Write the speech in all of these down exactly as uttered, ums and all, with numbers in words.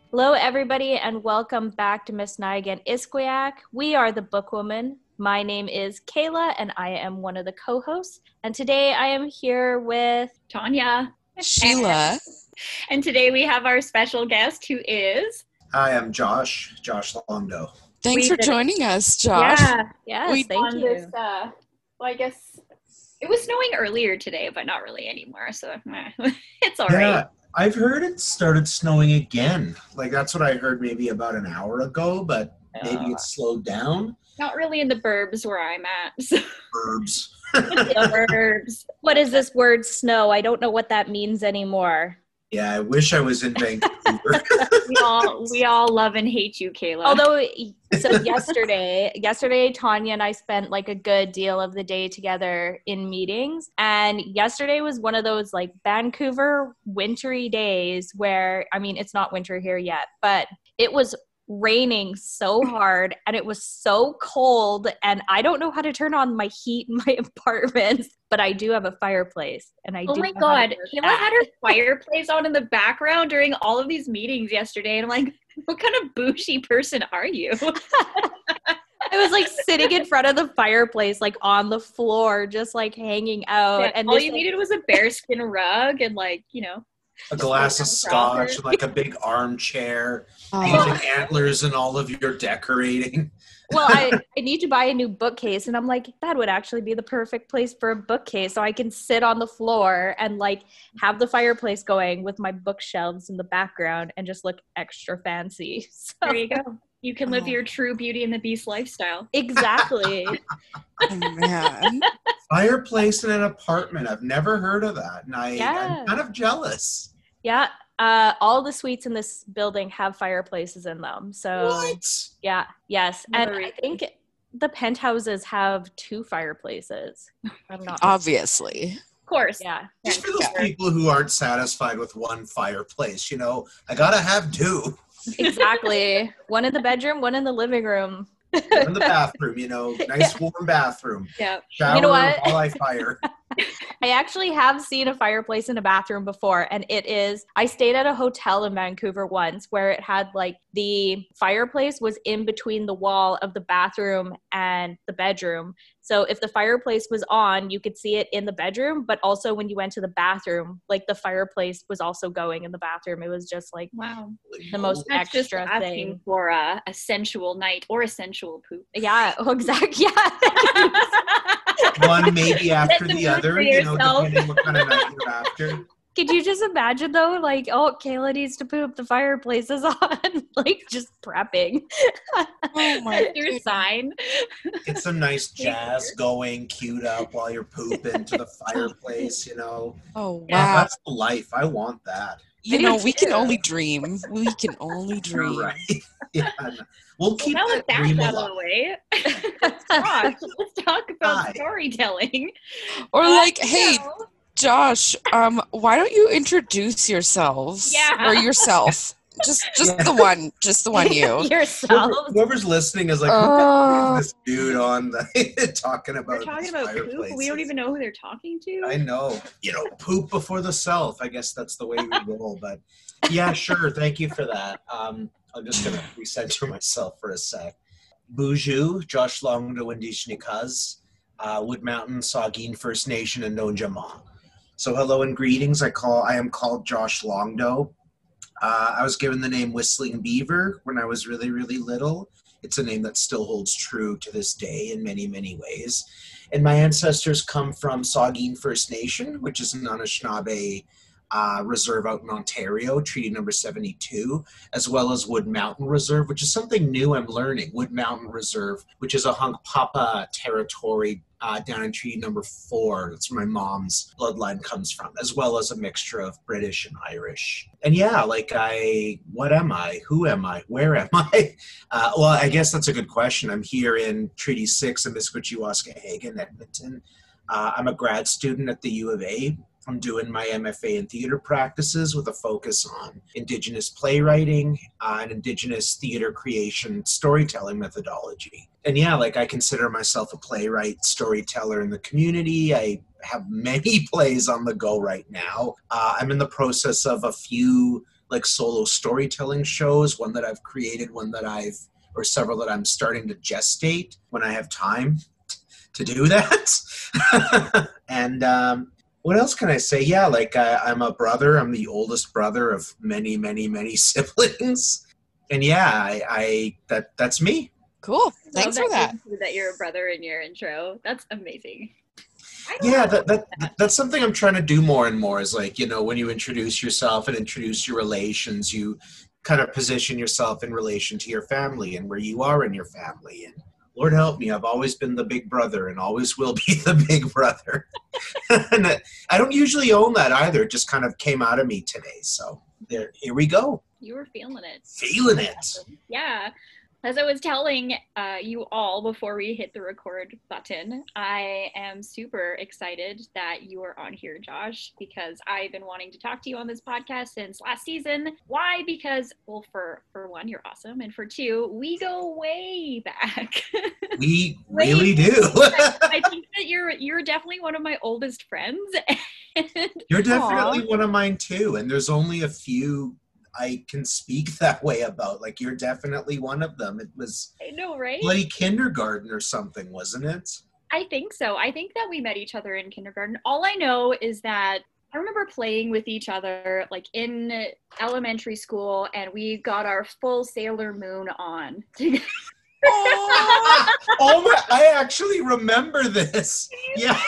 Hello, everybody, and welcome back to Miss Niagan Isquiac. We are the Bookwoman. My name is Kayla, and I am one of the co-hosts. And today I am here with Tanya, Sheila, and, and today we have our special guest who is. Hi, I'm Josh, Josh Longdo. Thanks we for did, joining us, Josh. Yeah, yes, we, thank you. This, uh, well, I guess it was snowing earlier today, but not really anymore, so eh, it's all yeah, right. I've heard it started snowing again. Like, that's what I heard maybe about an hour ago, but maybe Uh, it's slowed down. Not really in the burbs where I'm at. So. Burbs. The burbs. What is this word snow? I don't know what that means anymore. Yeah, I wish I was in Vancouver. we all we all love and hate you, Kayla. Although, so yesterday, yesterday, Tanya and I spent like a good deal of the day together in meetings. And yesterday was one of those like Vancouver wintry days where, I mean, it's not winter here yet, but it was raining so hard and it was so cold, and I don't know how to turn on my heat in my apartment, but I do have a fireplace, and I oh do my know how to god, work Kayla that. had her fireplace on in the background during all of these meetings yesterday, and I'm like, what kind of bougie person are you? I was like sitting in front of the fireplace, like on the floor, just like hanging out. Yeah, and all this, you like, needed was a bearskin rug and like, you know, A glass of scotch, like a big armchair, Oh. using antlers and all of your decorating. well, I, I need to buy a new bookcase, and I'm like, that would actually be the perfect place for a bookcase, so I can sit on the floor and like have the fireplace going with my bookshelves in the background and just look extra fancy. So, there you go. You can live Oh. your true Beauty and the Beast lifestyle. exactly. Oh, man. Fireplace in an apartment. I've never heard of that. And I, Yeah. I'm kind of jealous. Yeah. Uh, all the suites in this building have fireplaces in them. So What? yeah, yes. And Another I reason. think the penthouses have two fireplaces. I'm not Obviously. Of course. Yeah. Just for those people who aren't satisfied with one fireplace, you know, I gotta have two. Exactly. One in the bedroom, one in the living room. In the bathroom, you know, nice warm bathroom. Yeah. Shower You know what? while I fire. I actually have seen a fireplace in a bathroom before, and it is, I stayed at a hotel in Vancouver once where it had like the fireplace was in between the wall of the bathroom and the bedroom. So if the fireplace was on, you could see it in the bedroom, but also when you went to the bathroom, like the fireplace was also going in the bathroom. It was just like Wow. the most That's just extra asking thing. for a, a sensual night or a sensual poop. Yeah, oh, exactly. Yeah. One maybe after the the mood other, for you know, yourself. depending what kind of night you're after. Could you just imagine though, like, oh, Kayla needs to poop, the fireplace is on, like just prepping. Oh, my That's your sign. Get some nice jazz going, queued up while you're pooping to the fireplace, you know. Oh, Yeah. wow. That's the life. I want that. You I know, do we can too. only dream. We can only dream. You're right. Yeah, no. We'll keep Now that that that's dream out of alive. the way, Josh, let's talk about Hi. storytelling. Or Uh, like, hey, so- Josh, um, why don't you introduce yourselves? Yeah. Or yourself? Just just Yeah. the one. Just the one you. Yourself. Whoever- Whoever's listening is like, Uh, who's this dude on the talking about We're talking these about poop. We fireplaces? don't even know who they're talking to. I know. You know, poop before the self. I guess that's the way we roll. But yeah, sure. Thank you for that. Um, I'm just going to recenter myself for a sec. Buju, Josh Longdo Indishnikaz, uh, Wood Mountain, Saugeen First Nation, and Nojama. So hello and greetings. I call. I am called Josh Longdo. Uh, I was given the name Whistling Beaver when I was really, really little. It's a name that still holds true to this day in many, many ways. And my ancestors come from Saugeen First Nation, which is an Anishinaabe uh, reserve out in Ontario, Treaty Number seventy-two, as well as Wood Mountain Reserve, which is something new I'm learning. Wood Mountain Reserve, which is a Hunkpapa territory uh, down in Treaty Number four. That's where my mom's bloodline comes from, as well as a mixture of British and Irish. And yeah, like I, what am I? Who am I? Where am I? Uh, well, I guess that's a good question. I'm here in Treaty six in Miskwaciwaska-Hagan, Edmonton. Uh, I'm a grad student at the U of A. I'm doing my M F A in theater practices with a focus on Indigenous playwriting uh, and Indigenous theater creation storytelling methodology. And yeah, like I consider myself a playwright, storyteller in the community. I have many plays on the go right now. Uh, I'm in the process of a few like solo storytelling shows, one that I've created, one that I've, or several that I'm starting to gestate when I have time to do that. And um, what else can I say? Yeah, like I, I'm a brother. I'm the oldest brother of many, many, many siblings. And yeah, I, I that that's me. Cool. Thanks Love for that. you- that you're a brother in your intro. That's amazing. I don't Yeah, know. that, that that's something I'm trying to do more and more is like, you know, when you introduce yourself and introduce your relations, you kind of position yourself in relation to your family and where you are in your family. And Lord help me, I've always been the big brother and always will be the big brother. And I don't usually own that either. It just kind of came out of me today. So there, here we go. You were feeling it. Feeling it. Yeah. As I was telling uh, you all before we hit the record button, I am super excited that you are on here, Josh, because I've been wanting to talk to you on this podcast since last season. Why? Because, well, for, for one, you're awesome. And for two, we go way back. We Way really do. I think that you're you're definitely one of my oldest friends. And You're definitely one of mine too. And there's only a few I can speak that way about. Like, you're definitely one of them. It was I know, right? bloody kindergarten or something, wasn't it? I think so. I think that we met each other in kindergarten. All I know is that I remember playing with each other like in elementary school, and we got our full Sailor Moon on. Oh, oh my, I actually remember this. Yeah.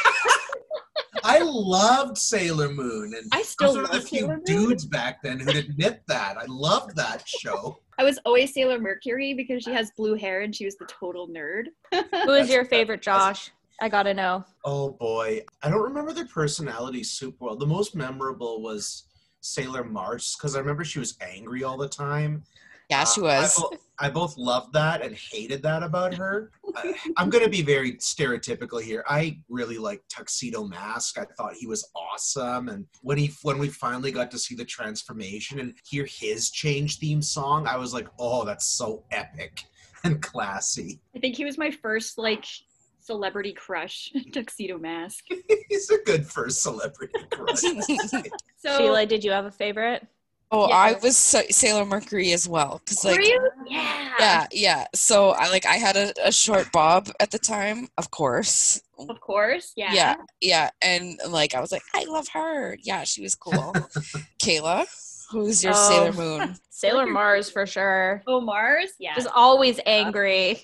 I loved Sailor Moon, and I I still was one of the love few Sailor Moon. dudes back then who'd admit that. I loved that show. I was always Sailor Mercury because she has blue hair and she was the total nerd. Who is your favorite, Josh? I gotta know. Oh boy, I don't remember their personalities super well. The most memorable was Sailor Mars because I remember she was angry all the time. Yeah, she Uh, was. I, bo- I both loved that and hated that about her. I, I'm going to be very stereotypical here. I really liked Tuxedo Mask. I thought he was awesome. And when he when we finally got to see the transformation and hear his change theme song, I was like, oh, that's so epic and classy. I think he was my first like celebrity crush, Tuxedo Mask. He's a good first celebrity crush. So Sheila, did you have a favorite? Oh, Yeah. I was Sa- Sailor Mercury as well. Cause like, were you? Yeah. yeah, yeah. So I like I had a, a short bob at the time, of course. Of course. Yeah. Yeah, yeah, and like I was like, I love her. Yeah, she was cool. Kayla, who's your Oh. Sailor Moon? Sailor Mars for sure. Oh, Mars. Yeah. Just always angry.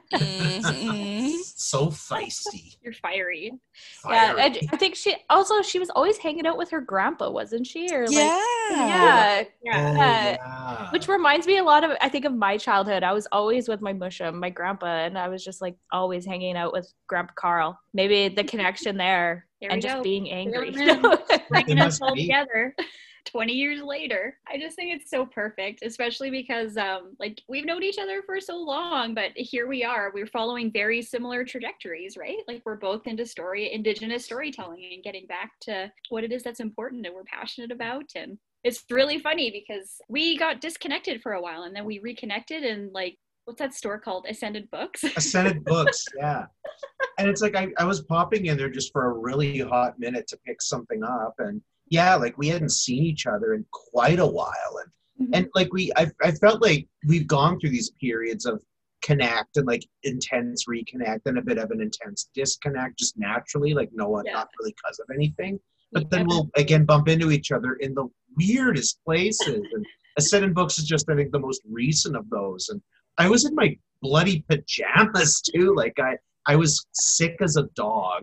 Mhm. So feisty. You're fiery. Yeah, Fiery. I, I think she also she was always hanging out with her grandpa, wasn't she? Or like, Yeah. yeah. Oh, Yeah. yeah. yeah. Which reminds me a lot of I think of my childhood. I was always with my mushum, my grandpa, and I was just like always hanging out with Grandpa Carl. Maybe the connection there, There and we just go. being angry. Sailor Moon. Bringing It us must all be. together twenty years later. I just think it's so perfect, especially because um like we've known each other for so long, but here we are, we're following very similar trajectories, right? Like we're both into story indigenous storytelling and getting back to what it is that's important and we're passionate about. And it's really funny because we got disconnected for a while and then we reconnected, and like, what's that store called? Ascended Books. Ascended Books, yeah. And it's like I, I was popping in there just for a really hot minute to pick something up. And yeah, like we hadn't seen each other in quite a while. And and like we I, I felt like we've gone through these periods of connect and like intense reconnect and a bit of an intense disconnect just naturally, like no one, Yeah. not really because of anything. But then Yeah. we'll again bump into each other in the weirdest places. And Ascended Books is just, I think, the most recent of those. And I was in my bloody pajamas too. Like I, I was sick as a dog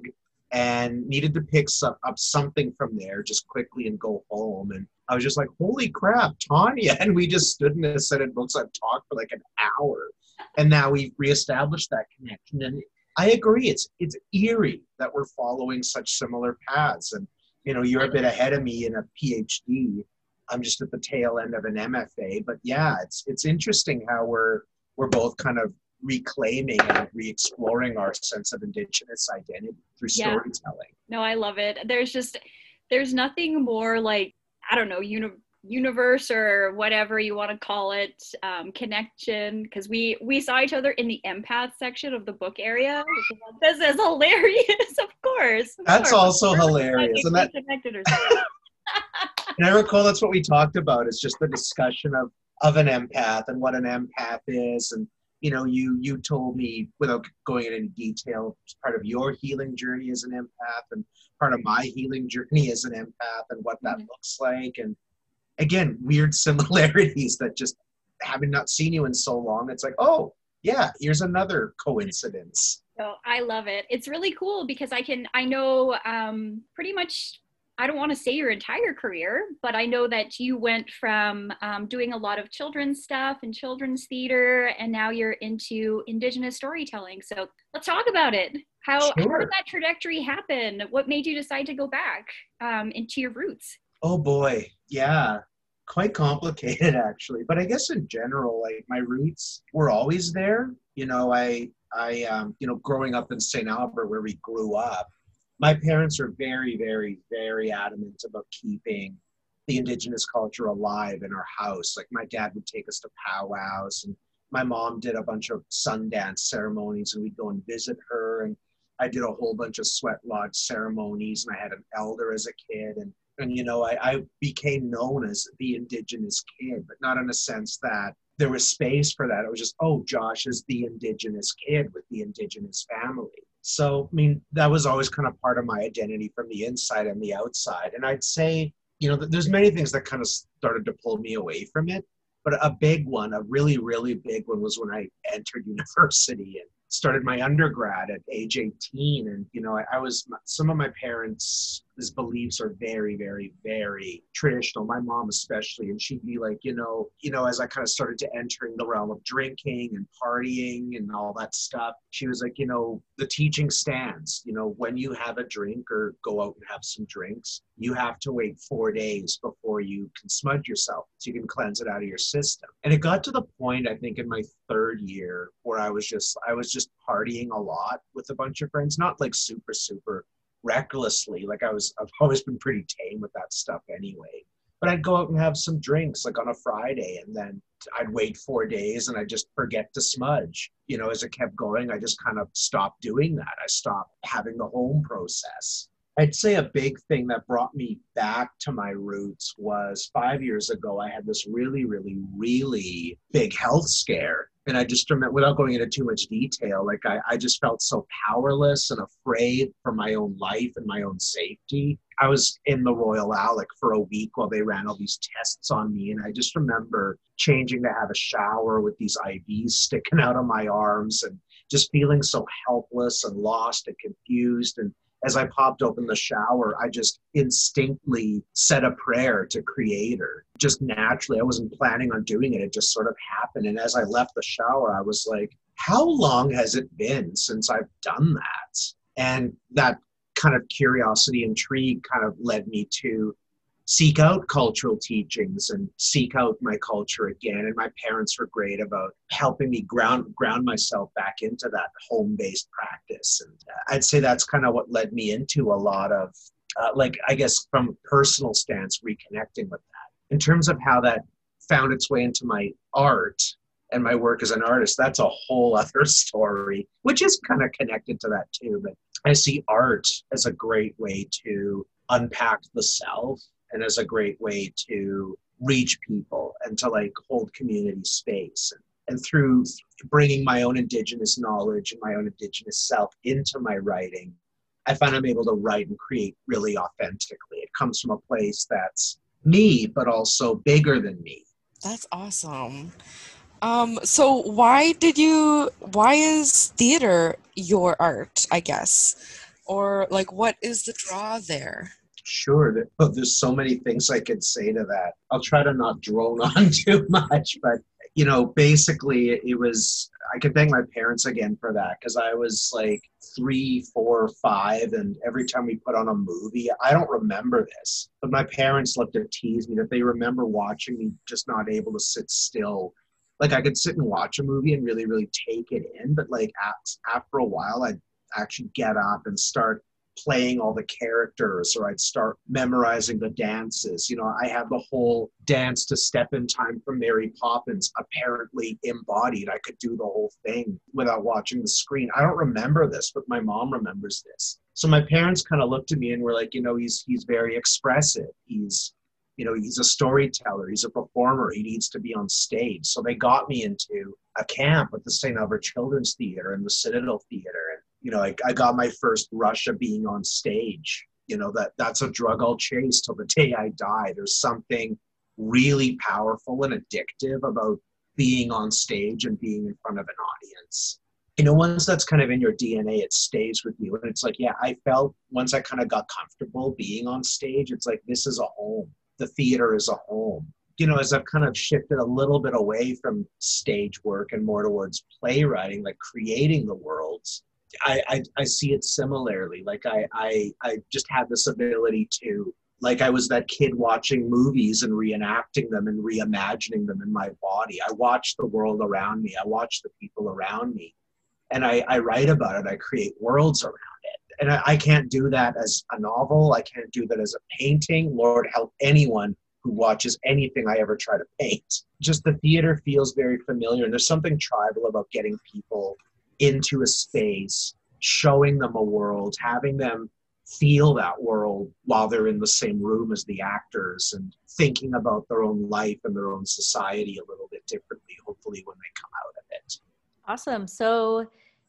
and needed to pick some, up something from there just quickly and go home. And I was just like, holy crap, Tanya. And we just stood in Ascended Books and talked for like an hour. And now we've reestablished that connection. And I agree. It's, it's eerie that we're following such similar paths. And, you know, you're a bit ahead of me in a PhD. I'm just at the tail end of an M F A. But yeah, it's, it's interesting how we're, we're both kind of reclaiming and re-exploring our sense of Indigenous identity through Yeah. storytelling. No, I love it. There's just, there's nothing more like, I don't know, uni- universe or whatever you want to call it, um, connection. Because we we saw each other in the empath section of the book area. Which is, this is hilarious, of course. of That's course. also We're hilarious. And that, connected or something. And I recall that's what we talked about. It's just the discussion of of an empath and what an empath is. And you know, you you told me, without going into any detail, part of your healing journey as an empath and part of my healing journey as an empath and what that mm-hmm. looks like. And again, weird similarities that just having not seen you in so long, it's like, oh yeah, here's another coincidence. So I love it. It's really cool because I can, I know um, pretty much, I don't want to say your entire career, but I know that you went from um, doing a lot of children's stuff and children's theater, and now you're into Indigenous storytelling. So let's talk about it. How, sure. how did that trajectory happen? What made you decide to go back um, into your roots? Oh boy, yeah. Quite complicated actually, but I guess in general, like my roots were always there. You know, I, I, um, you know, growing up in Saint Albert where we grew up, my parents are very, very, very adamant about keeping the Indigenous culture alive in our house. Like my dad would take us to powwows, and my mom did a bunch of Sundance ceremonies, and we'd go and visit her. And I did a whole bunch of sweat lodge ceremonies, and I had an elder as a kid, and And, you know, I, I became known as the Indigenous kid, but not in a sense that there was space for that. It was just, oh, Josh is the Indigenous kid with the Indigenous family. So, I mean, that was always kind of part of my identity from the inside and the outside. And I'd say, you know, there's many things that kind of started to pull me away from it. But a big one, a really, really big one was when I entered university and started my undergrad at age eighteen. And, you know, I, I was, some of my parents' beliefs are very, very, very traditional. My mom especially. And she'd be like, you know, you know, as I kind of started to entering the realm of drinking and partying and all that stuff, she was like, you know, the teaching stands, you know, when you have a drink or go out and have some drinks, you have to wait four days before you can smudge yourself so you can cleanse it out of your system. And it got to the point, I think, in my third year where I was just, I was just partying a lot with a bunch of friends, not like super, super recklessly. Like I was, I've always been pretty tame with that stuff anyway. But I'd go out and have some drinks like on a Friday, and then I'd wait four days and I'd just forget to smudge. You know, as it kept going, I just kind of stopped doing that. I stopped having the home process. I'd say a big thing that brought me back to my roots was five years ago, I had this really, really, really big health scare. And I just remember, without going into too much detail, like I, I just felt so powerless and afraid for my own life and my own safety. I was in the Royal Alec for a week while they ran all these tests on me. And I just remember changing to have a shower with these I Vs sticking out of my arms and just feeling so helpless and lost and confused. And as I popped open the shower, I just instinctively said a prayer to Creator. Just naturally, I wasn't planning on doing it. It just sort of happened. And as I left the shower, I was like, how long has it been since I've done that? And that kind of curiosity, intrigue kind of led me to seek out cultural teachings and seek out my culture again. And my parents were great about helping me ground ground myself back into that home-based practice. And I'd say that's kind of what led me into a lot of, uh, like, I guess from a personal stance, reconnecting with that. In terms of how that found its way into my art and my work as an artist, that's a whole other story, which is kind of connected to that too. But I see art as a great way to unpack the self, and as a great way to reach people and to like hold community space. And, and through bringing my own Indigenous knowledge and my own Indigenous self into my writing, I find I'm able to write and create really authentically. It comes from a place that's me, but also bigger than me. That's awesome. Um, so why did you, why is theater your art, I guess? Or like, what is the draw there? Sure. There's so many things I could say to that. I'll try to not drone on too much, but, you know, basically it was, I can thank my parents again for that, because I was like three, four, five, and every time we put on a movie, I don't remember this, but my parents loved to tease me that they remember watching me just not able to sit still. Like I could sit and watch a movie and really, really take it in, but like after a while, I'd actually get up and start playing all the characters, or I'd start memorizing the dances. You know, I have the whole dance to Step in Time from Mary Poppins apparently embodied. I could do the whole thing without watching the screen. I don't remember this, but my mom remembers this. So my parents kind of looked at me and were like, you know, he's he's very expressive. He's, you know, he's a storyteller. He's a performer. He needs to be on stage. So they got me into a camp at the Saint Albert Children's Theatre and the Citadel Theatre. And, you know, I, I got my first rush of being on stage. You know, that that's a drug I'll chase till the day I die. There's something really powerful and addictive about being on stage and being in front of an audience. You know, once that's kind of in your D N A, it stays with you. And it's like, yeah, I felt once I kind of got comfortable being on stage, it's like, this is a home. The theater is a home. You know, as I've kind of shifted a little bit away from stage work and more towards playwriting, like creating the worlds, I, I, I see it similarly. Like I, I, I just have this ability to, like I was that kid watching movies and reenacting them and reimagining them in my body. I watch the world around me. I watch the people around me. And I, I write about it. I create worlds around it. And I, I can't do that as a novel. I can't do that as a painting. Lord help anyone who watches anything I ever try to paint. Just the theater feels very familiar. And there's something tribal about getting people into a space, showing them a world, having them feel that world while they're in the same room as the actors, and thinking about their own life and their own society a little bit differently, hopefully, when they come out of it. Awesome. So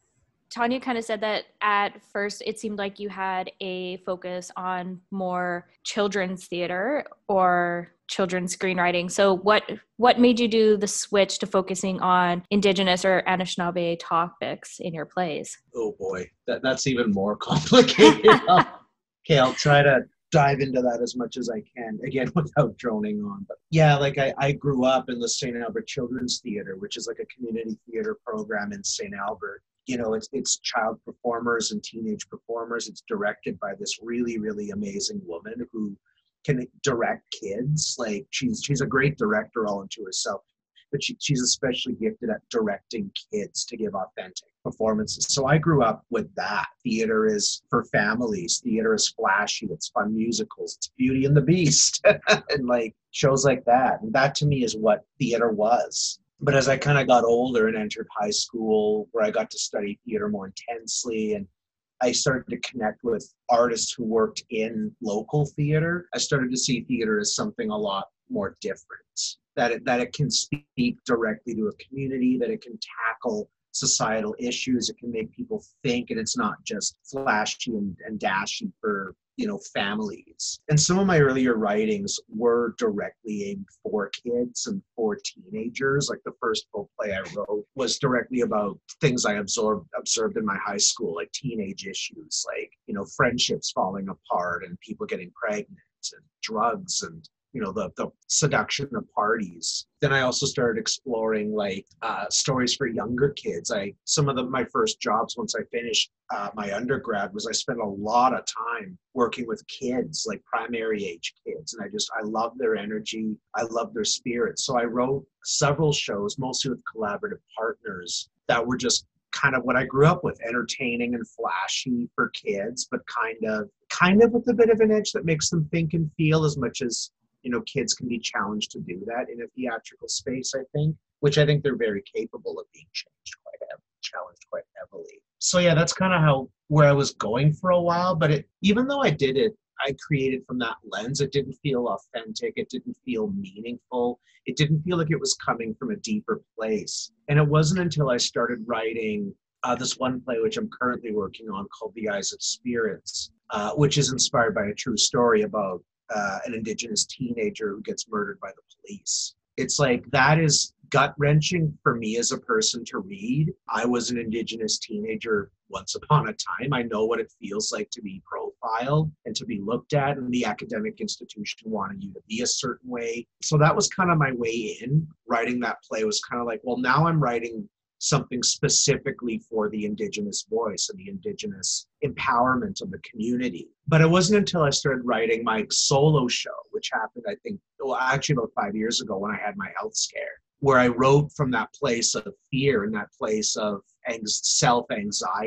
Tanya kind of said that at first it seemed like you had a focus on more children's theater or children's screenwriting. So what what made you do the switch to focusing on Indigenous or Anishinaabe topics in your plays? Oh boy, that, that's even more complicated. Okay, I'll try to dive into that as much as I can, again, without droning on. But yeah, like I, I grew up in the Saint Albert Children's Theatre, which is like a community theater program in Saint Albert. You know, it's it's child performers and teenage performers. It's directed by this really, really amazing woman who can direct kids. Like she's she's a great director all into herself, but she, she's especially gifted at directing kids to give authentic performances. So I grew up with that. Theater is for families. Theater is flashy. It's fun musicals. It's Beauty and the Beast and like shows like that. And that to me is what theater was. But as I kind of got older and entered high school, where I got to study theater more intensely, and I started to connect with artists who worked in local theater, I started to see theater as something a lot more different, that it, that it can speak directly to a community, that it can tackle societal issues, it can make people think, and it's not just flashy and, and dashy for, you know, families. And some of my earlier writings were directly aimed for kids and for teenagers. Like the first full play I wrote was directly about things I absorbed, observed in my high school, like teenage issues, like, you know, friendships falling apart and people getting pregnant and drugs and, you know, the, the seduction of parties. Then I also started exploring like uh, stories for younger kids. I some of the, my first jobs once I finished uh, my undergrad was I spent a lot of time working with kids, like primary age kids. And I just, I love their energy. I love their spirit. So I wrote several shows, mostly with collaborative partners, that were just kind of what I grew up with, entertaining and flashy for kids, but kind of, kind of with a bit of an edge that makes them think and feel, as much as, you know, kids can be challenged to do that in a theatrical space, I think, which I think they're very capable of being changed quite heavily, challenged quite heavily. So yeah, that's kind of how, where I was going for a while, but it, even though I did it, I created from that lens, it didn't feel authentic, it didn't feel meaningful, it didn't feel like it was coming from a deeper place. And it wasn't until I started writing uh, this one play, which I'm currently working on, called The Eyes of Spirits, uh, which is inspired by a true story about Uh, an Indigenous teenager who gets murdered by the police. It's like, that is gut-wrenching for me as a person to read. I was an Indigenous teenager once upon a time. I know what it feels like to be profiled and to be looked at, and the academic institution wanting you to be a certain way. So that was kind of my way in. Writing that play was kind of like, well, now I'm writing something specifically for the Indigenous voice and the Indigenous empowerment of the community. But it wasn't until I started writing my solo show, which happened, I think, well, actually about five years ago when I had my health scare, where I wrote from that place of fear and that place of self-anxiety.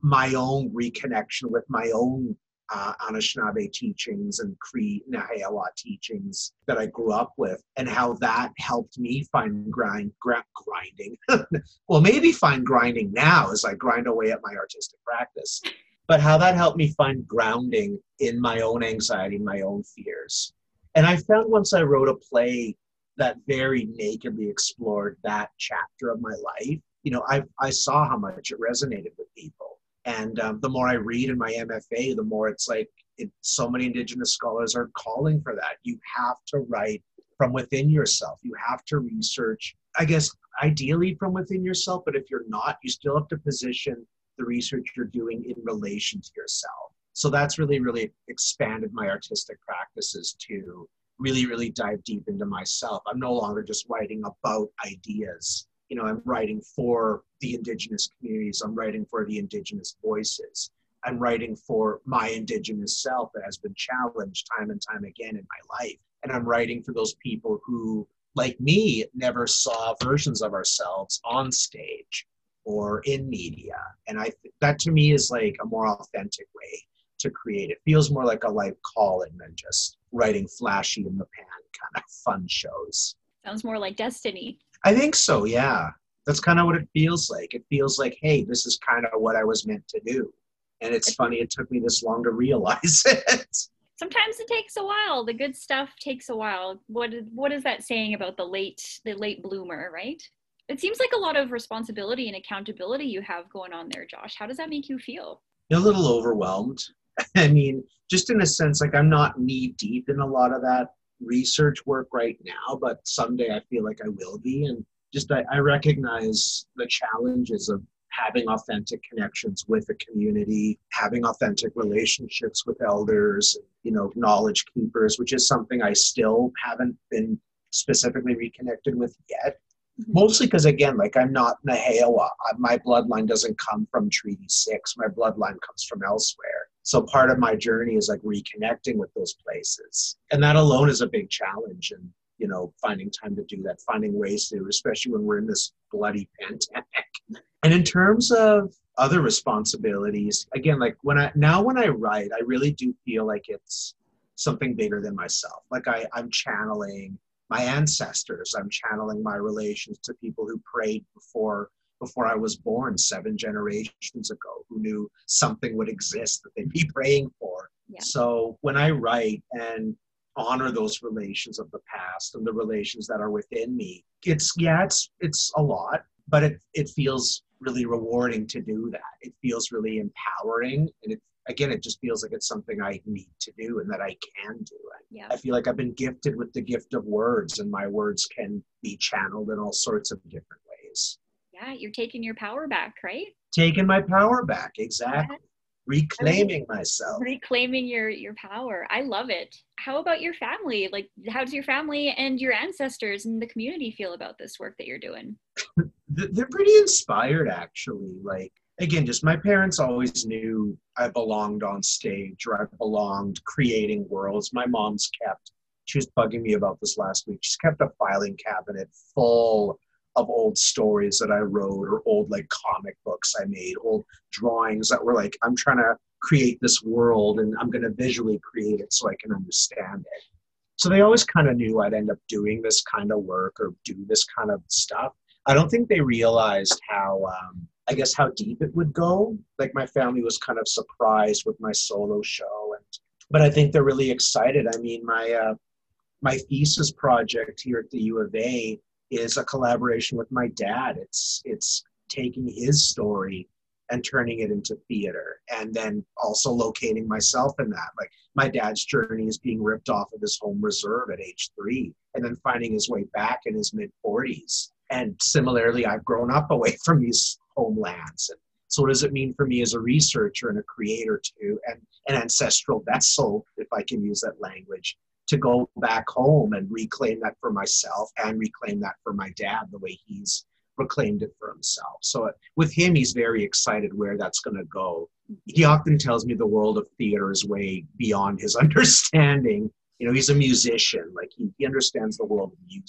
my own reconnection with my own uh, Anishinaabe teachings and Cree Naheawa teachings that I grew up with, and how that helped me find grind, gra- grinding. Well, maybe find grinding now as I grind away at my artistic practice, but how that helped me find grounding in my own anxiety, my own fears. And I found once I wrote a play that very nakedly explored that chapter of my life, you know, I I saw how much it resonated with people. And um, the more I read in my M F A, the more it's like it, so many Indigenous scholars are calling for that. You have to write from within yourself. You have to research, I guess, ideally from within yourself. But if you're not, you still have to position the research you're doing in relation to yourself. So that's really, really expanded my artistic practices to really, really dive deep into myself. I'm no longer just writing about ideas. You know, I'm writing for the Indigenous communities. I'm writing for the Indigenous voices. I'm writing for my Indigenous self that has been challenged time and time again in my life. And I'm writing for those people who, like me, never saw versions of ourselves on stage or in media. And I th- that to me is like a more authentic way to create. It feels more like a life calling than just writing flashy in the pan kind of fun shows. Sounds more like destiny. I think so, yeah. That's kind of what it feels like. It feels like, hey, this is kind of what I was meant to do. And it's funny, it took me this long to realize it. Sometimes it takes a while. The good stuff takes a while. What what is that saying about the late the late bloomer, right? It seems like a lot of responsibility and accountability you have going on there, Josh. How does that make you feel? A little overwhelmed. I mean, just in a sense, like I'm not knee deep in a lot of that research work right now, but someday I feel like I will be. And just I, I recognize the challenges of having authentic connections with the community, having authentic relationships with elders, you know, knowledge keepers, which is something I still haven't been specifically reconnected with yet. Mm-hmm. Mostly because, again, like I'm not Naheawa. My bloodline doesn't come from Treaty six. My bloodline comes from elsewhere. So part of my journey is like reconnecting with those places. And that alone is a big challenge. And, you know, finding time to do that, finding ways to, especially when we're in this bloody pandemic. And in terms of other responsibilities, again, like when I, now when I write, I really do feel like it's something bigger than myself. Like I, I'm channeling my ancestors. I'm channeling my relations to people who prayed before before I was born seven generations ago, who knew something would exist that they'd be praying for. Yeah. So when I write and honor those relations of the past and the relations that are within me, it's, yeah, it's it's a lot, but it, it feels really rewarding to do that. It feels really empowering. And it, again, it just feels like it's something I need to do and that I can do. Yeah. I feel like I've been gifted with the gift of words, and my words can be channeled in all sorts of different ways. Yeah, you're taking your power back, right? Taking my power back, exactly. Yeah. Reclaiming myself. Reclaiming your, your power. I love it. How about your family? Like, how does your family and your ancestors and the community feel about this work that you're doing? They're pretty inspired, actually. Like, again, just my parents always knew I belonged on stage, or I belonged creating worlds. My mom's kept, she was bugging me about this last week, she's kept a filing cabinet full of old stories that I wrote, or old like comic books I made, old drawings that were like, I'm trying to create this world and I'm going to visually create it so I can understand it. So they always kind of knew I'd end up doing this kind of work or do this kind of stuff. I don't think they realized how, um, I guess, how deep it would go. Like my family was kind of surprised with my solo show, and but I think they're really excited. I mean, my uh, my thesis project here at the U of A is a collaboration with my dad. It's it's taking his story and turning it into theater, and then also locating myself in that. Like my dad's journey is being ripped off of his home reserve at age three, and then finding his way back in his mid forties. And similarly, I've grown up away from these homelands. And so what does it mean for me as a researcher and a creator to, and an ancestral vessel, if I can use that language, to go back home and reclaim that for myself and reclaim that for my dad the way he's reclaimed it for himself. So with him, he's very excited where that's going to go. He often tells me the world of theater is way beyond his understanding. You know, he's a musician, like he, he understands the world of music.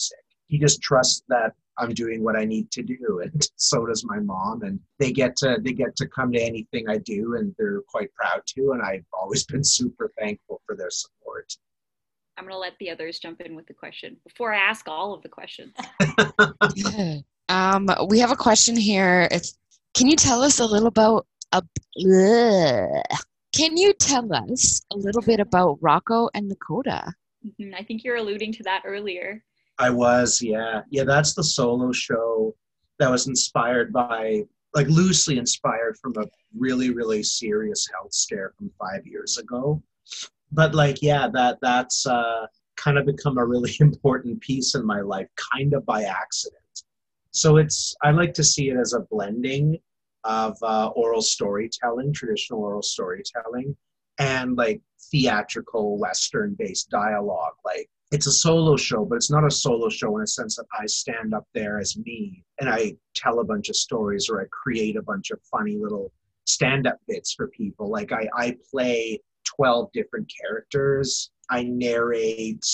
he just trusts that I'm doing what I need to do, and so does my mom. And they get to they get to come to anything I do, and they're quite proud to. And I've always been super thankful for their support. I'm going to let the others jump in with the question before I ask all of the questions. um, we have a question here. It's, can you tell us a little about a? Uh, can you tell us a little bit about Rocco and Nakota? Mm-hmm. I think you're alluding to that earlier. I was, yeah. Yeah, that's the solo show that was inspired by, like loosely inspired from a really, really serious health scare from five years ago. But like, yeah, that that's uh, kind of become a really important piece in my life, kind of by accident. So it's, I like to see it as a blending of uh, oral storytelling, traditional oral storytelling, and like theatrical Western-based dialogue. Like, it's a solo show, but it's not a solo show in a sense that I stand up there as me and I tell a bunch of stories or I create a bunch of funny little stand-up bits for people. Like I, I play twelve different characters. I narrate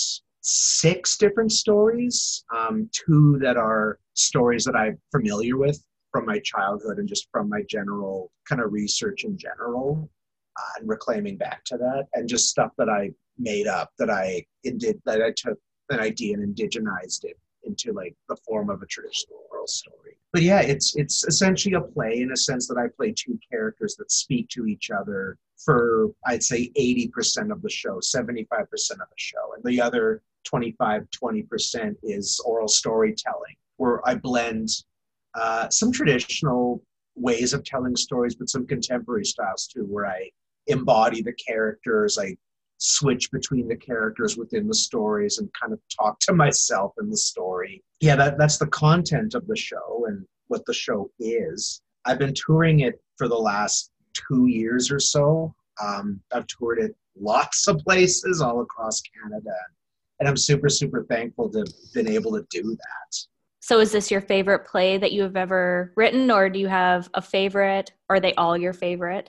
six different stories, um, two that are stories that I'm familiar with from my childhood and just from my general kind of research in general, uh, and reclaiming back to that, and just stuff that I made up, that I indid, that I took an idea and indigenized it into like the form of a traditional oral story. But yeah, it's it's essentially a play in a sense that I play two characters that speak to each other for, I'd say, eighty percent of the show, seventy-five percent of the show. And the other twenty-five, twenty percent is oral storytelling, where I blend uh, some traditional ways of telling stories, but some contemporary styles too, where I embody the characters, I switch between the characters within the stories and kind of talk to myself in the story. Yeah, that, that's the content of the show and what the show is. I've been touring it for the last two years or so. Um, I've toured it lots of places all across Canada. And I'm super, super thankful to have been able to do that. So is this your favorite play that you have ever written, or do you have a favorite? Or are they all your favorite?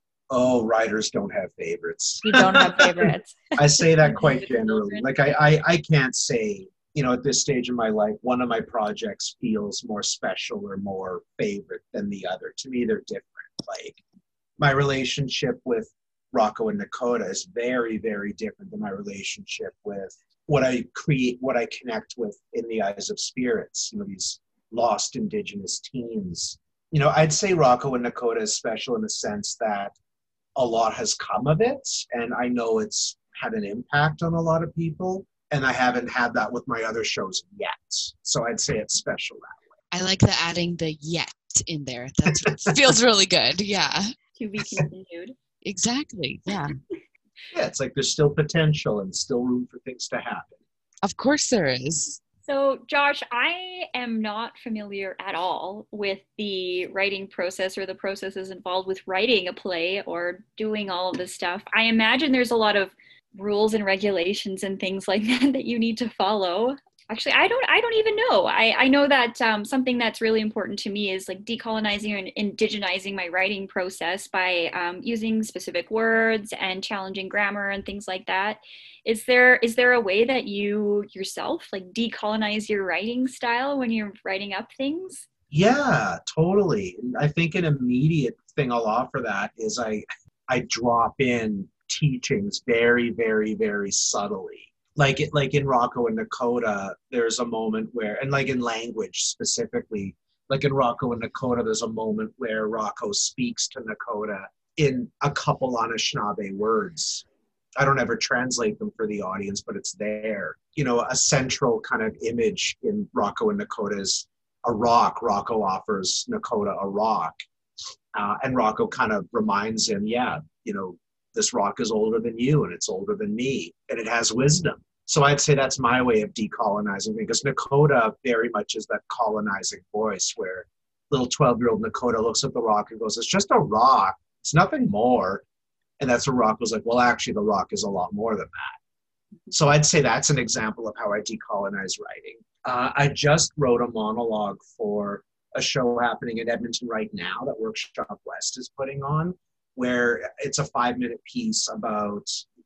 Oh, writers don't have favorites. You don't have favorites. I say that quite generally. Like I, I, I can't say, you know, at this stage of my life, one of my projects feels more special or more favorite than the other. To me, they're different. Like my relationship with Rocco and Nakota is very, very different than my relationship with what I create, what I connect with in the Eyes of Spirits, you know, these lost Indigenous teens. You know, I'd say Rocco and Nakota is special in the sense that a lot has come of it, and I know it's had an impact on a lot of people, and I haven't had that with my other shows yet. So I'd say it's special that way. I like the adding the yet in there. That feels really good. Yeah. To be continued. Exactly. Yeah. Yeah, it's like there's still potential and still room for things to happen. Of course there is. So, Josh, I am not familiar at all with the writing process or the processes involved with writing a play or doing all of this stuff. I imagine there's a lot of rules and regulations and things like that that you need to follow. Actually, I don't I don't even know. I, I know that um, something that's really important to me is like decolonizing and indigenizing my writing process by um, using specific words and challenging grammar and things like that. Is there is there a way that you yourself like decolonize your writing style when you're writing up things? Yeah, totally. I think an immediate thing I'll offer that is I I drop in teachings very, very, very subtly. Like it, like in Rocco and Nakota, there's a moment where, and like in language specifically, like in Rocco and Nakota, there's a moment where Rocco speaks to Nakota in a couple Anishinaabe words. I don't ever translate them for the audience, but it's there. You know, a central kind of image in Rocco and Nakota is a rock. Rocco offers Nakota a rock. Uh, and Rocco kind of reminds him, yeah, you know, this rock is older than you and it's older than me and it has wisdom. So I'd say that's my way of decolonizing, because Nakota very much is that colonizing voice where little twelve-year-old Nakota looks at the rock and goes, it's just a rock. It's nothing more. And that's where Rocco's like, well, actually, the rock is a lot more than that. So I'd say that's an example of how I decolonize writing. Uh, I just wrote a monologue for a show happening in Edmonton right now that Workshop West is putting on, where it's a five-minute piece about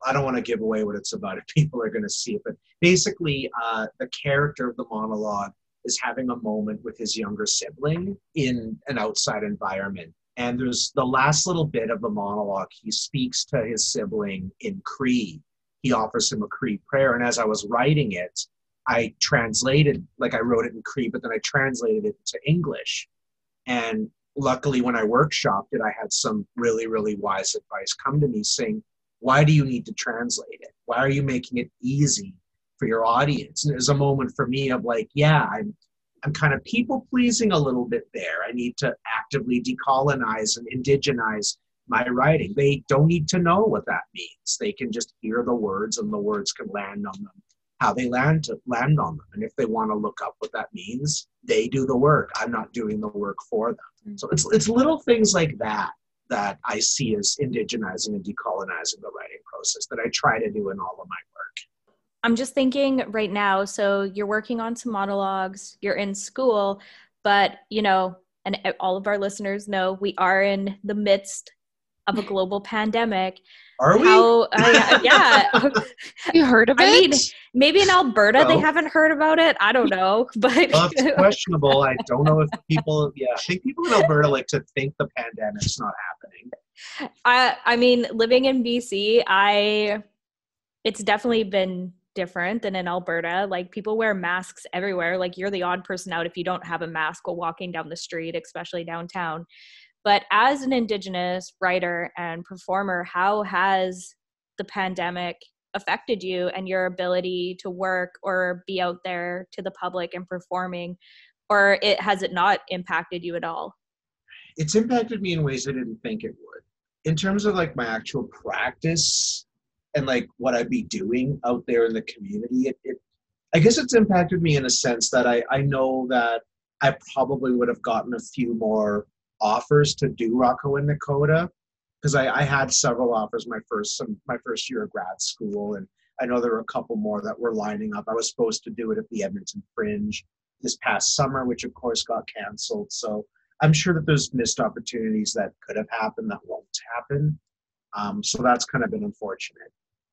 I don't want to give away what it's about if people are going to see it, but basically uh, the character of the monologue is having a moment with his younger sibling in an outside environment. And there's the last little bit of the monologue, he speaks to his sibling in Cree. He offers him a Cree prayer. And as I was writing it, I translated, like I wrote it in Cree, but then I translated it to English. And luckily when I workshopped it, I had some really, really wise advice come to me saying, why do you need to translate it? Why are you making it easy for your audience? And it was a moment for me of like, yeah, I'm I'm kind of people pleasing a little bit there. I need to actively decolonize and indigenize my writing. They don't need to know what that means. They can just hear the words and the words can land on them how they land to land on them. And if they want to look up what that means, they do the work. I'm not doing the work for them. So it's it's little things like that that I see as indigenizing and decolonizing the writing process that I try to do in all of my work. I'm just thinking right now, so you're working on some monologues, you're in school, but, you know, and all of our listeners know we are in the midst of a global pandemic. Are we? How, uh, yeah. You heard of I it? mean, maybe in Alberta No. they haven't heard about it. I don't know, but Well, it's questionable. I don't know if people, yeah, I think people in Alberta like to think the pandemic's not happening. I, I mean, living in B C, I, it's definitely been different than in Alberta. Like people wear masks everywhere. Like you're the odd person out if you don't have a mask while walking down the street, especially downtown. But as an Indigenous writer and performer, how has the pandemic affected you and your ability to work or be out there to the public and performing? Or it has it not impacted you at all? It's impacted me in ways I didn't think it would. In terms of like my actual practice and like what I'd be doing out there in the community, it, it I guess it's impacted me in a sense that I, I know that I probably would have gotten a few more offers to do Rockawin Nakota, because I, I had several offers my first some, my first year of grad school, and I know there were a couple more that were lining up. I was supposed to do it at the Edmonton Fringe this past summer, which of course got canceled. So I'm sure that there's missed opportunities that could have happened that won't happen. Um, so that's kind of been unfortunate.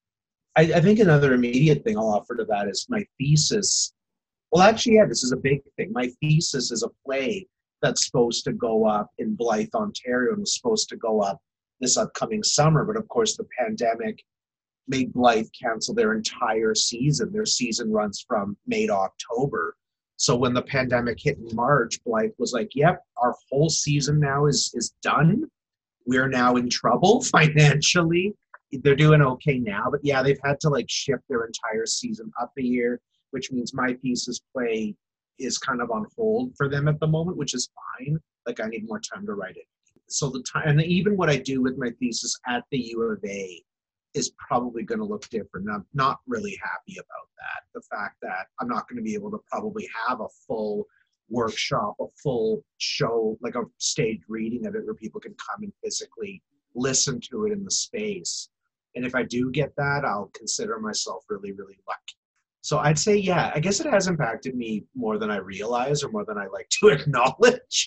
I, I think another immediate thing I'll offer to that is my thesis. Well, actually, yeah, this is a big thing. My thesis is a play that's supposed to go up in Blythe, Ontario, and was supposed to go up this upcoming summer. But of course, the pandemic made Blythe cancel their entire season. Their season runs from May to October. So when the pandemic hit in March, Blythe was like, yep, our whole season now is, is done. We're now in trouble financially. They're doing okay now, but yeah, they've had to like shift their entire season up a year, which means my thesis play is kind of on hold for them at the moment, which is fine. Like I need more time to write it. So the time, and even what I do with my thesis at the U of A is probably going to look different. I'm not really happy about that. The fact that I'm not going to be able to probably have a full workshop, a full show, like a staged reading of it where people can come and physically listen to it in the space. And if I do get that, I'll consider myself really, really lucky. So I'd say, yeah, I guess it has impacted me more than I realize or more than I like to acknowledge.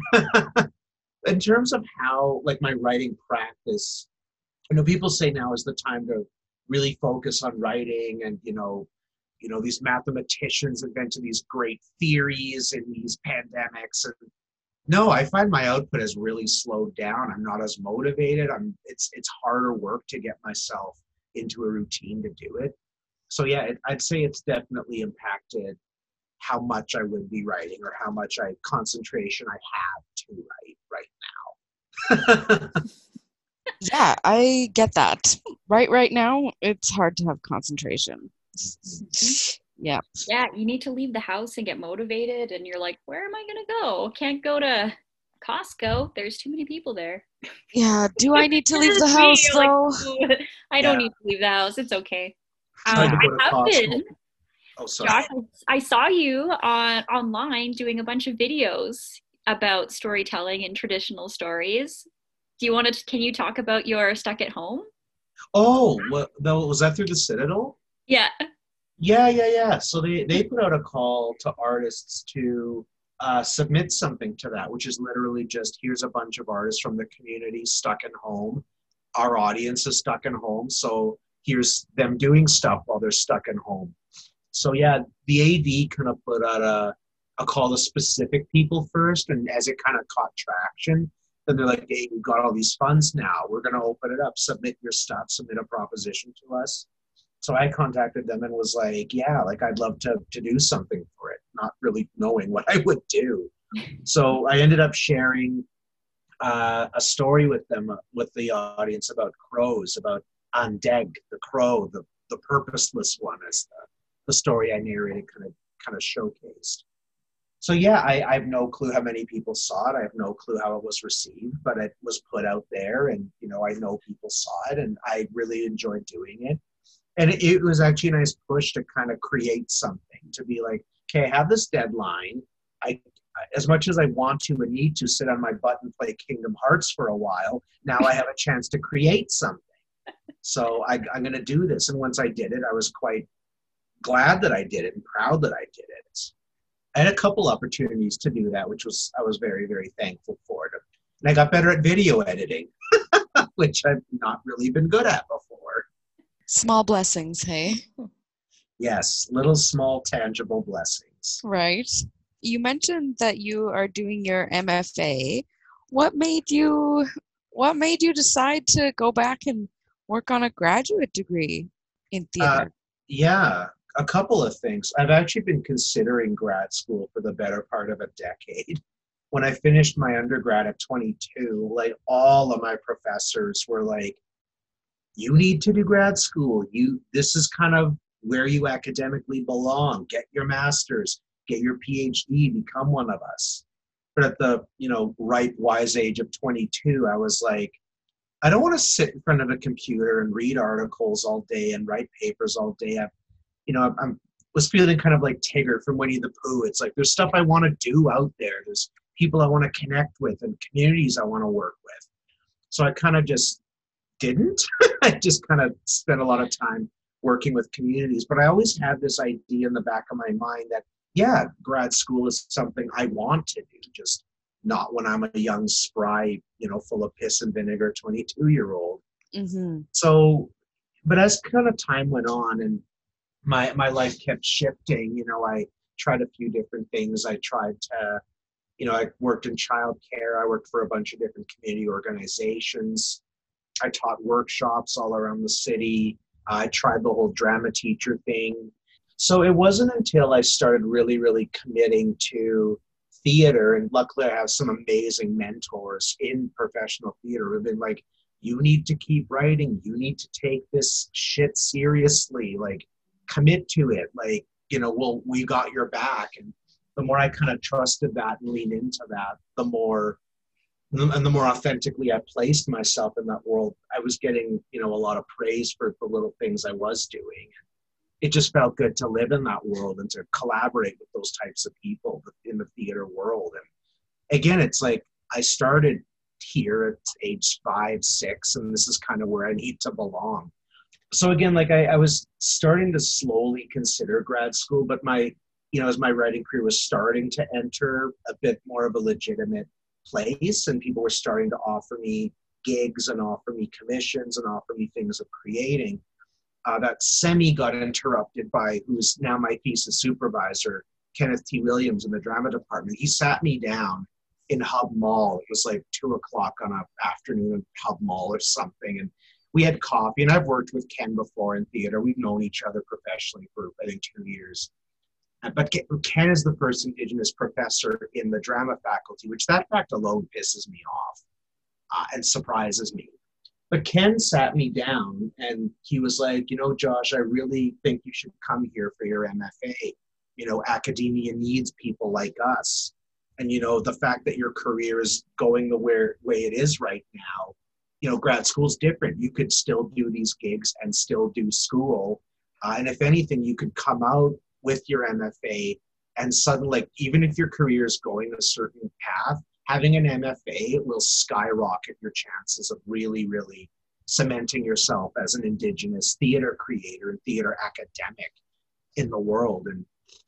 In terms of how, like, my writing practice, you know, people say now is the time to really focus on writing, and, you know, you know, these mathematicians invented these great theories in these pandemics. And no, I find my output has really slowed down. I'm not as motivated. I'm it's it's harder work to get myself into a routine to do it. So yeah, it, I'd say it's definitely impacted how much I would be writing or how much I concentration I have to write right now. Yeah, I get that. Right right now, it's hard to have concentration. Yeah. Yeah, you need to leave the house and get motivated, and you're like, where am I going to go? Can't go to Costco. There's too many people there. Yeah, do I need to leave the Me, house you're like, though? "Ooh, I don't Yeah. need to leave the house. It's okay. It's hard Um, to go to I have Costco. been. Oh, sorry. Josh, I saw you on online doing a bunch of videos about storytelling and traditional stories. Do you want to? Can you talk about your Stuck at Home? Oh, what, was that through the Citadel? Yeah. Yeah, yeah, yeah. So they, they put out a call to artists to uh, submit something to that, which is literally just, here's a bunch of artists from the community stuck in home. Our audience is stuck in home. So here's them doing stuff while they're stuck at home. So yeah, the A D kind of put out a, a call to specific people first, and as it kind of caught traction, then they're like, hey, we've got all these funds now. We're going to open it up, submit your stuff, submit a proposition to us. So I contacted them and was like, yeah, like I'd love to to do something for it, not really knowing what I would do. So I ended up sharing uh, a story with them, uh, with the audience about crows, about Andeg, the crow, the, the purposeless one, as the, the story I narrated kind of kind of showcased. So yeah, I, I have no clue how many people saw it. I have no clue how it was received, but it was put out there, and you know, I know people saw it, and I really enjoyed doing it. And it, it was actually a nice push to kind of create something, to be like, okay, I have this deadline. I, as much as I want to and need to sit on my butt and play Kingdom Hearts for a while, now I have a chance to create something. So I, I'm going to do this. And once I did it, I was quite glad that I did it and proud that I did it. I had a couple opportunities to do that, which was, I was very, very thankful for it. And I got better at video editing, which I've not really been good at before. Small blessings, hey? Yes, little small tangible blessings. Right. You mentioned that you are doing your M F A. What made you what made you decide to go back and work on a graduate degree in theater? Uh, yeah, a couple of things. I've actually been considering grad school for the better part of a decade. When I finished my undergrad at twenty-two, like all of my professors were like, you need to do grad school. You this is kind of where you academically belong. Get your master's, get your P H D, become one of us. But at the, you know, ripe, wise age of twenty-two, I was like, I don't want to sit in front of a computer and read articles all day and write papers all day. I, you know, I'm was feeling kind of like Tigger from Winnie the Pooh. It's like, there's stuff I want to do out there. There's people I want to connect with and communities I want to work with. So I kind of just didn't. I just kind of spent a lot of time working with communities. But I always had this idea in the back of my mind that, yeah, grad school is something I want to do, just not when I'm a young, spry, you know, full of piss and vinegar twenty-two-year-old. Mm-hmm. So, but as kind of time went on and my my life kept shifting, you know, I tried a few different things. I tried to, you know, I worked in childcare. I worked for a bunch of different community organizations. I taught workshops all around the city. I tried the whole drama teacher thing. So it wasn't until I started really, really committing to theater, and luckily I have some amazing mentors in professional theater who've been like, you need to keep writing. You need to take this shit seriously. Like, commit to it. Like, you know, well, we got your back. And the more I kind of trusted that and leaned into that, the more, and the more authentically I placed myself in that world, I was getting, you know, a lot of praise for the little things I was doing. It just felt good to live in that world and to collaborate with those types of people in the theater world. And again, it's like I started here at age five, six, and this is kind of where I need to belong. So again, like I, I was starting to slowly consider grad school, but my, you know, as my writing career was starting to enter a bit more of a legitimate place, and people were starting to offer me gigs and offer me commissions and offer me things of creating, uh, that semi got interrupted by who's now my thesis supervisor, Kenneth T. Williams in the drama department. He sat me down in Hub Mall. It was like two o'clock on an afternoon in Hub Mall or something. And we had coffee, and I've worked with Ken before in theater. We've known each other professionally for, I think, two years. But Ken is the first Indigenous professor in the drama faculty, which that fact alone pisses me off uh, and surprises me. But Ken sat me down and he was like, you know, Josh, I really think you should come here for your M F A. You know, academia needs people like us. And, you know, the fact that your career is going the way, way it is right now, you know, grad school's different. You could still do these gigs and still do school. Uh, and if anything, you could come out with your M F A and suddenly, like, even if your career is going a certain path, having an M F A will skyrocket your chances of really, really cementing yourself as an Indigenous theater creator and theater academic in the world. And,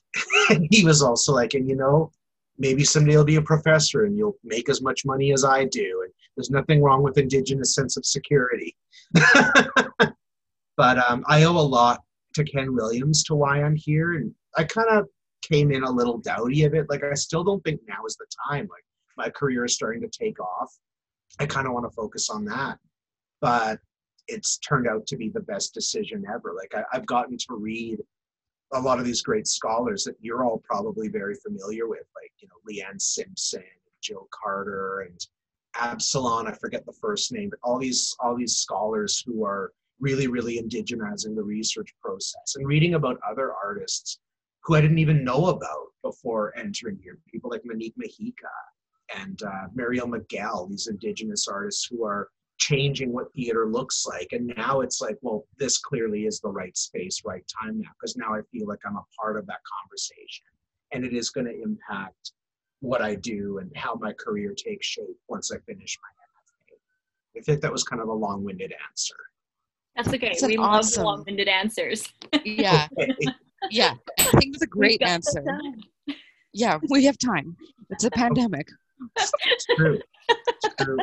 and he was also like, and you know, maybe someday you'll be a professor and you'll make as much money as I do. And there's nothing wrong with Indigenous sense of security. But um, I owe a lot to Ken Williams to why I'm here. And I kind of came in a little dowdy of it. Like, I still don't think now is the time. Like, my career is starting to take off. I kind of want to focus on that. But it's turned out to be the best decision ever. Like, I, I've gotten to read a lot of these great scholars that you're all probably very familiar with, like, you know, Leanne Simpson, Jill Carter, and Absalon, I forget the first name, but all these all these scholars who are really, really indigenizing the research process, and reading about other artists who I didn't even know about before entering here. People like Monique Mahika and uh, Mariel Miguel, these indigenous artists who are changing what theater looks like. And now it's like, well, this clearly is the right space, right time now, because now I feel like I'm a part of that conversation. And it is going to impact what I do and how my career takes shape once I finish my M F A. I think that was kind of a long-winded answer. That's okay. That's an we awesome- love long-winded answers. Yeah. Yeah. I think that's a great answer. Yeah, we have time. It's a pandemic. It's true. It's true.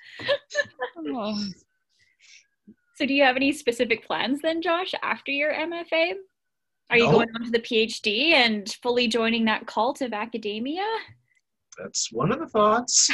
Oh. So do you have any specific plans then, Josh, after your M F A? Are you No. going on to the PhD and fully joining that cult of academia? That's one of the thoughts.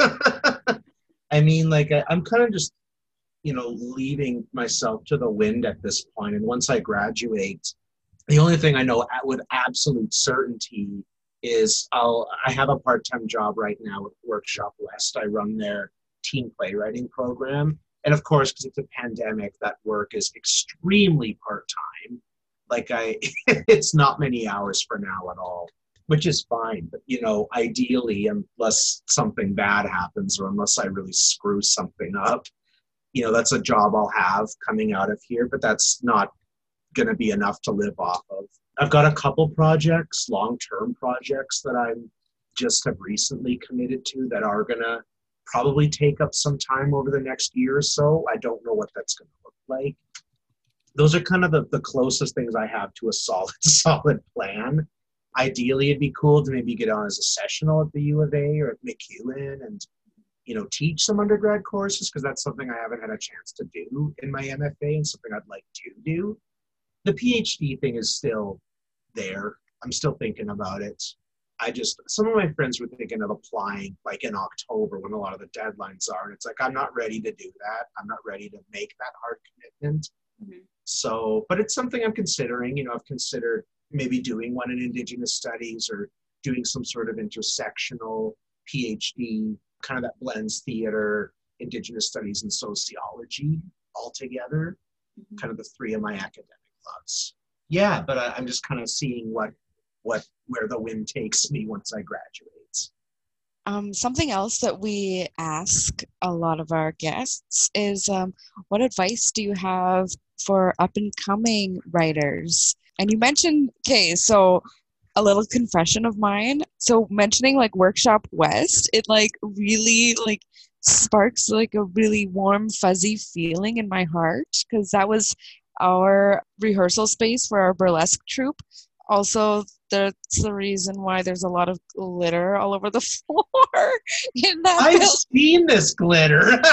I mean, like, I, I'm kind of just, you know, leaving myself to the wind at this point. And once I graduate, the only thing I know at, with absolute certainty is I'll, I have a part-time job right now with Workshop West. I run their teen playwriting program. And of course, because it's a pandemic, that work is extremely part-time. Like, I, it's not many hours for now at all, which is fine. But, you know, ideally, unless something bad happens or unless I really screw something up, you know, that's a job I'll have coming out of here, but that's not going to be enough to live off of. I've got a couple projects, long-term projects that I just have recently committed to that are going to probably take up some time over the next year or so. I don't know what that's going to look like. Those are kind of the, the closest things I have to a solid, solid plan. Ideally, it'd be cool to maybe get on as a sessional at the U of A or at MacEwan and, you know, teach some undergrad courses, because that's something I haven't had a chance to do in my M F A and something I'd like to do. The PhD thing is still there. I'm still thinking about it. I just, some of my friends were thinking of applying like in October when a lot of the deadlines are. And it's like, I'm not ready to do that. I'm not ready to make that hard commitment. Mm-hmm. So, but it's something I'm considering. You know, I've considered maybe doing one in Indigenous studies or doing some sort of intersectional PhD, kind of that blends theater, Indigenous studies, and sociology all together, mm-hmm. kind of the three of my academic loves. Yeah, but I, I'm just kind of seeing what, what, where the wind takes me once I graduate. Um, something else that we ask a lot of our guests is, um, what advice do you have for up and coming writers? And you mentioned, okay, so a little confession of mine. So mentioning like Workshop West, it like really like sparks like a really warm, fuzzy feeling in my heart, because that was our rehearsal space for our burlesque troupe. Also, that's the reason why there's a lot of glitter all over the floor in that I've building. seen this glitter.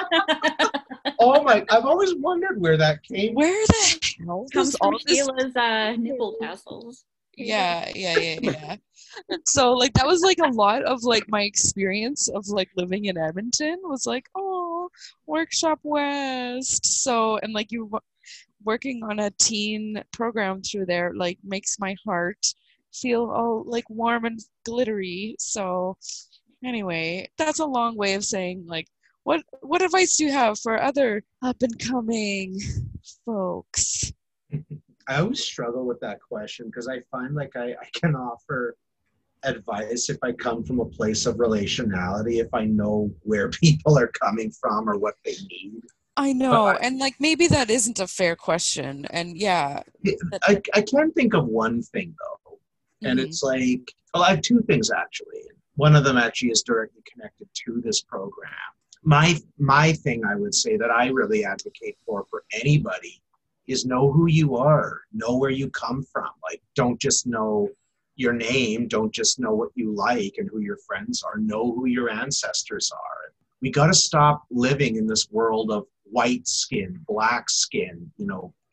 Oh my, I've always wondered where that came from. Where the hell Comes does from all this? Sheila's uh, nipple tassels. Yeah, yeah, yeah, yeah. And so like that was like a lot of like my experience of like living in Edmonton was like, oh, Workshop West. So, and like you working on a teen program through there like makes my heart feel all like warm and glittery. So anyway, that's a long way of saying like, what what advice do you have for other up and coming folks? I always struggle with that question because I find like I, I can offer advice if I come from a place of relationality, if I know where people are coming from or what they need. I know, I, and like maybe that isn't a fair question, and yeah. I, I can think of one thing though, and Mm-hmm. it's like, well, I have two things actually. One of them actually is directly connected to this program. My my thing I would say that I really advocate for for anybody is know who you are, know where you come from. Like, don't just know your name, don't just know what you like and who your friends are, know who your ancestors are. We got to stop living in this world of white skin, black skin, you know,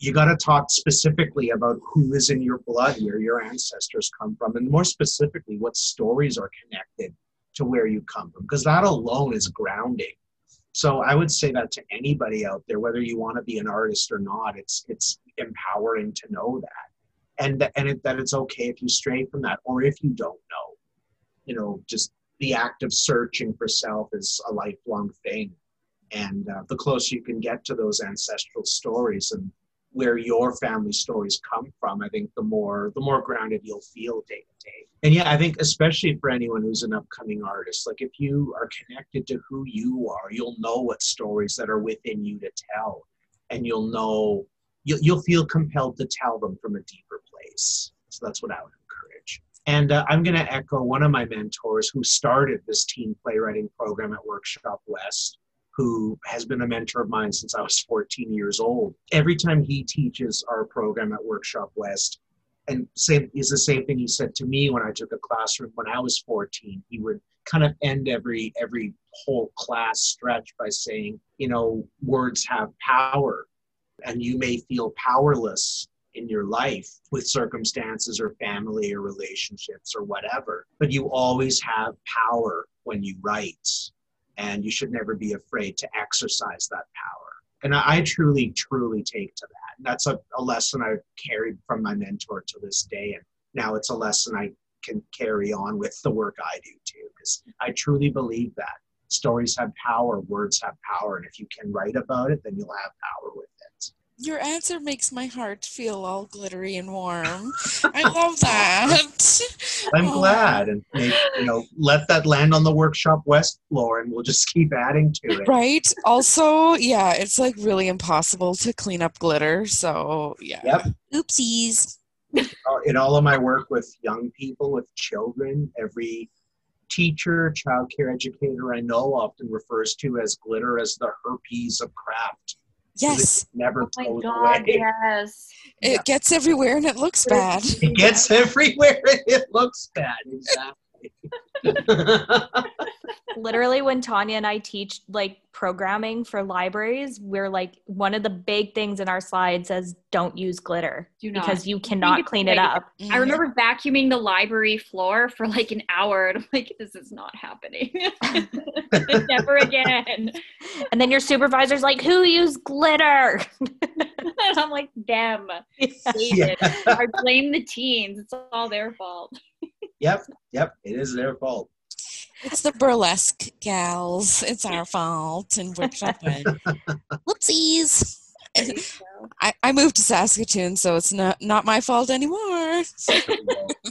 you got to talk specifically about who is in your blood, where your ancestors come from, and more specifically, what stories are connected to where you come from, because that alone is grounding. So I would say that to anybody out there, whether you want to be an artist or not, it's it's empowering to know that, and and it, that it's okay if you stray from that, or if you don't know. You know, just the act of searching for self is a lifelong thing, and uh, the closer you can get to those ancestral stories and where your family stories come from, I think the more the more grounded you'll feel day to day. And yeah, I think especially for anyone who's an upcoming artist, like if you are connected to who you are, you'll know what stories that are within you to tell, and you'll know you'll, you'll feel compelled to tell them from a deeper place. So that's what I would encourage. And uh, I'm going to echo one of my mentors who started this teen playwriting program at Workshop West, who has been a mentor of mine since I was fourteen years old. Every time he teaches our program at Workshop West, and same is the same thing he said to me when I took a classroom when I was fourteen, he would kind of end every every whole class stretch by saying, you know, words have power, and you may feel powerless in your life with circumstances or family or relationships or whatever, but you always have power when you write. And you should never be afraid to exercise that power. And I, I truly, truly take to that. And that's a, a lesson I've carried from my mentor to this day. And now it's a lesson I can carry on with the work I do too, because I truly believe that stories have power, words have power. And if you can write about it, then you'll have power with it. Your answer makes my heart feel all glittery and warm. I love that. I'm Oh. glad, and maybe, you know, let that land on the Workshop West floor, and we'll just keep adding to it. Right. Also, yeah, it's like really impossible to clean up glitter. So, yeah. Yep. Oopsies. Uh, In all of my work with young people, with children, every teacher, childcare educator I know often refers to as glitter as the herpes of craft. Yes. It never Oh my goes God, away. yes. It Yeah. gets everywhere and it looks bad. It gets everywhere and it looks bad. Exactly. Literally, when Tanya and I teach like programming for libraries, we're like, one of the big things in our slide says don't use glitter Do not. because you I think cannot it's clean it like- up. I remember vacuuming the library floor for like an hour, and I'm like, this is not happening. Never again. And then your supervisor's like, who used glitter? And I'm like, them. Yeah. I blame the teens. It's all their fault. Yep, yep, it is their fault. It's the burlesque gals. It's our fault. And Workshop went, whoopsies. There you go. I, I moved to Saskatoon, so it's not, not my fault anymore. There you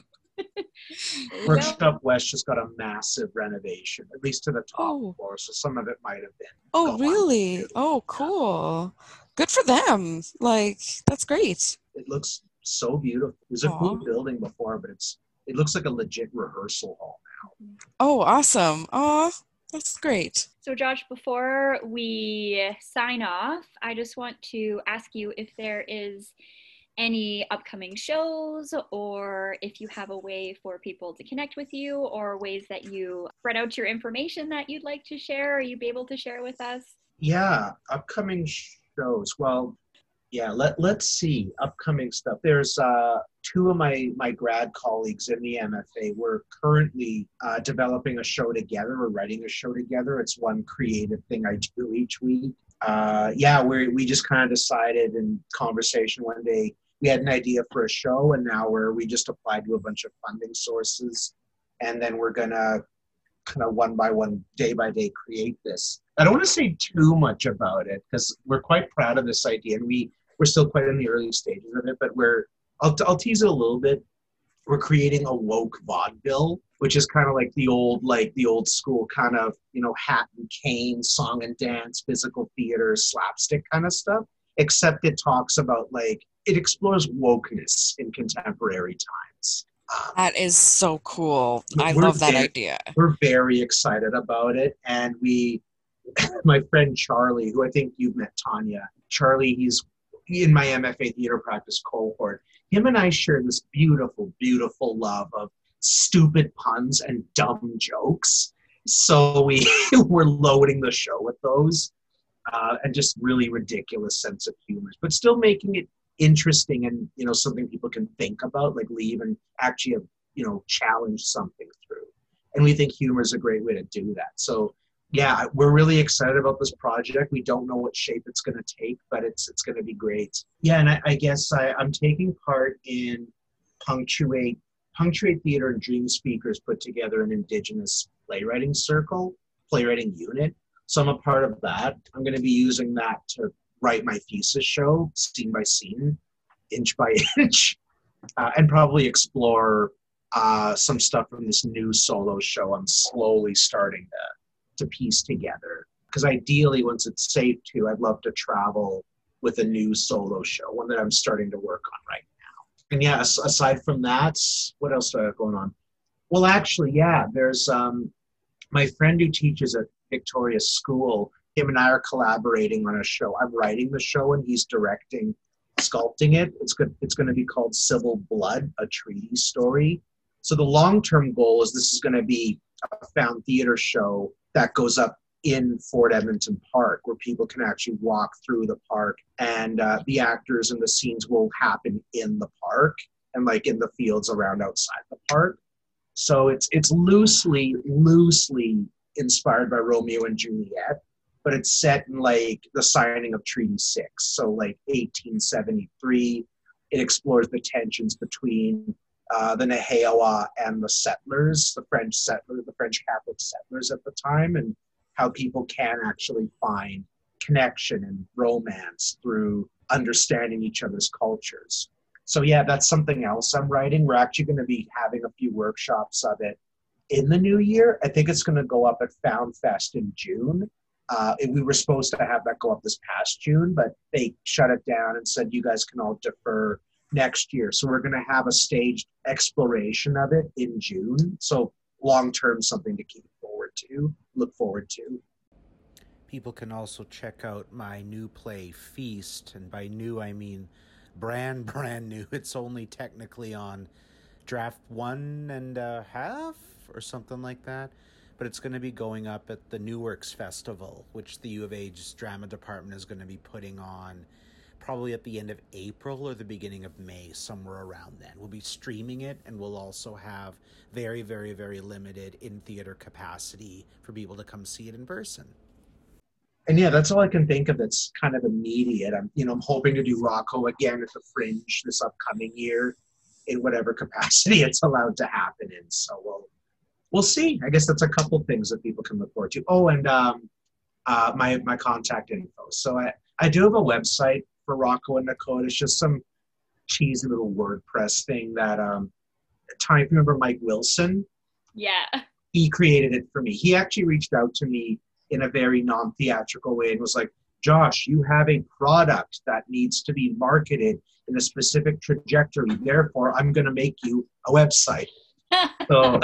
go. Workshop West just got a massive renovation, at least to the top Oh. floor, so some of it might have been. Oh, gone. really? Oh, cool. Good for them. Like, that's great. It looks so beautiful. It was a cool Aw. building before, but it's it looks like a legit rehearsal hall now. Oh, awesome. Oh, that's great. So, Josh, before we sign off, I just want to ask you if there is any upcoming shows, or if you have a way for people to connect with you, or ways that you spread out your information that you'd like to share, or you'd be able to share with us. Yeah, upcoming shows. Well, yeah, let, let's see. Upcoming stuff. There's uh, two of my, my grad colleagues in the M F A. We're currently uh, developing a show together. We're writing a show together. It's one creative thing I do each week. Uh, yeah, we we just kind of decided in conversation one day, we had an idea for a show, and now we're, we just applied to a bunch of funding sources. And then we're going to kind of one by one, day by day create this. I don't want to say too much about it because we're quite proud of this idea, and we, we're still quite in the early stages of it, but we're, I'll, I'll tease it a little bit. We're creating a woke vaudeville, which is kind of like the old, like the old school kind of, you know, hat and cane, song and dance, physical theater, slapstick kind of stuff, except it talks about like, it explores wokeness in contemporary times. Um, That is so cool. I We're love that very- idea. we're very excited about it. And we, my friend Charlie, who I think you've met, Tanya, Charlie, he's in my M F A theater practice cohort. Him and I share this beautiful, beautiful love of stupid puns and dumb jokes. So we we're loading the show with those uh, and just really ridiculous sense of humor, but still making it interesting and, you know, something people can think about, like leave and actually, you know, challenge something through. And we think humor is a great way to do that. So yeah, we're really excited about this project. We don't know what shape it's going to take, but it's it's going to be great. Yeah, and I, I guess I, I'm taking part in Punctuate. Punctuate Theater and Dream Speakers put together an Indigenous playwriting circle, playwriting unit. So I'm a part of that. I'm going to be using that to write my thesis show, scene by scene, inch by inch, uh, and probably explore uh, some stuff from this new solo show I'm slowly starting to, to piece together. Because ideally, once it's safe to, I'd love to travel with a new solo show, one that I'm starting to work on right now. And yeah, aside from that, what else do I have going on? Well, actually, yeah, there's um, my friend who teaches at Victoria School. Him and I are collaborating on a show. I'm writing the show and he's directing, sculpting it. It's good. It's going to be called Civil Blood, a treaty story. So the long-term goal is this is going to be a found theater show that goes up in Fort Edmonton Park, where people can actually walk through the park, and uh, the actors and the scenes will happen in the park and like in the fields around outside the park. So it's it's loosely, loosely inspired by Romeo and Juliet, but it's set in like the signing of Treaty Six. So like eighteen seventy-three, it explores the tensions between uh, the Neheawa and the settlers, the French settlers, the French Catholic settlers at the time, and how people can actually find connection and romance through understanding each other's cultures. So yeah, that's something else I'm writing. We're actually going to be having a few workshops of it in the new year. I think it's going to go up at Found Fest in June. Uh, we were supposed to have that go up this past June, but they shut it down and said, you guys can all defer next year. So we're going to have a staged exploration of it in June. So long-term, something to keep forward to, look forward to. People can also check out my new play, Feast. And by new, I mean brand, brand new. It's only technically on draft one and a half or something like that. But it's going to be going up at the New Works Festival, which the U of A's drama department is going to be putting on probably at the end of April or the beginning of May, somewhere around then. We'll be streaming it, and we'll also have very, very, very limited in-theater capacity for people to come see it in person. And yeah, that's all I can think of that's kind of immediate. I'm, you know, I'm hoping to do Rocco again at the Fringe this upcoming year in whatever capacity it's allowed to happen in. So we'll we'll see. I guess that's a couple things that people can look forward to. Oh, and um, uh, my my contact info. So I, I do have a website for Rocco and Nakota. It's just some cheesy little WordPress thing that um, time. Remember Mike Wilson? Yeah. He created it for me. He actually reached out to me in a very non-theatrical way and was like, Josh, you have a product that needs to be marketed in a specific trajectory. Therefore, I'm going to make you a website. So,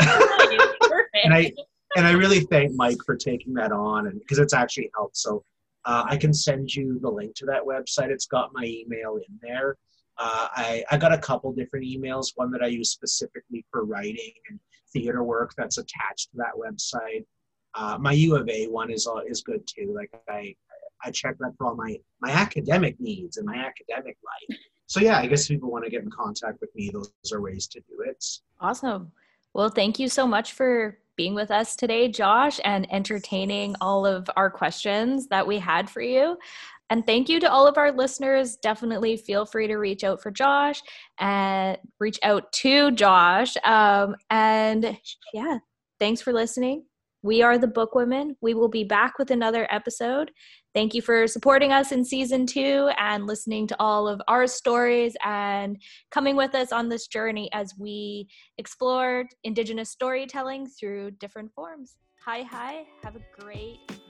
and I and I really thank Mike for taking that on, and because it's actually helped. So uh, I can send you the link to that website. It's got my email in there. Uh, I, I got a couple different emails, one that I use specifically for writing and theater work that's attached to that website. Uh, my U of A one is uh, is good too. Like I I check that for all my, my academic needs and my academic life. So yeah, I guess if people want to get in contact with me, those are ways to do it. Awesome. Well, thank you so much for being with us today, Josh, and entertaining all of our questions that we had for you. And thank you to all of our listeners. Definitely feel free to reach out for Josh and reach out to Josh. Um, and yeah, thanks for listening. We are the Book Women. We will be back with another episode. Thank you for supporting us in season two and listening to all of our stories and coming with us on this journey as we explored Indigenous storytelling through different forms. Hi, hi. Have a great